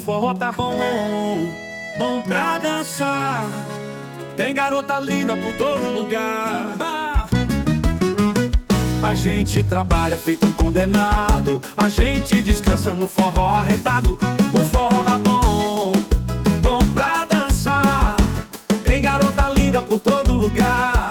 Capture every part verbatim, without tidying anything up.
forró tá bom, bom pra dançar. Tem garota linda por todo lugar. A gente trabalha feito um condenado, a gente descansa no forró arretado. O forró tá bom, bom pra dançar. Tem garota linda por todo lugar.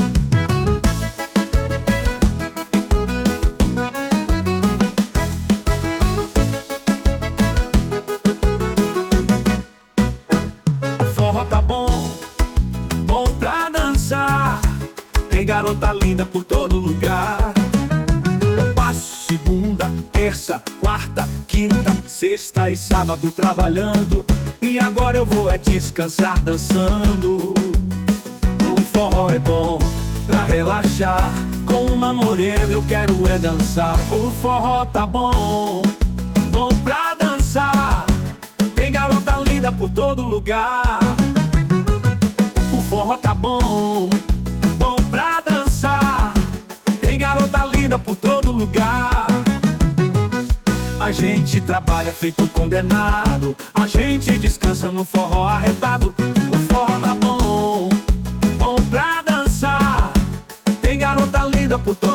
O forró tá bom, bom pra dançar. Tem garota linda por todo lugar. Eu passo segunda, terça, quarta, quinta, sexta e sábado trabalhando, e agora eu vou é descansar dançando. O forró é bom pra relaxar, com uma morena eu quero é dançar. O forró tá bom, bom pra dançar. Tem garota linda por todo lugar. O forró tá bom, bom pra dançar. Tem garota linda por todo lugar. A gente trabalha feito condenado, a gente descansa no forró arretado. O forró tá bom, bom pra dançar. Tem garota linda por todo lugar.